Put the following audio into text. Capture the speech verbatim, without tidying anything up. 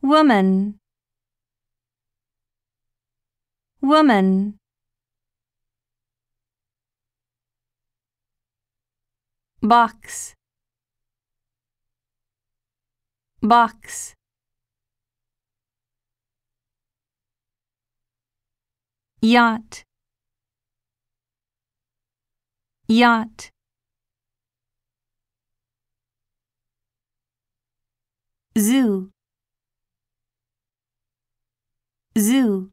woman, woman. Box, box. Yacht, yacht. Zoo, zoo.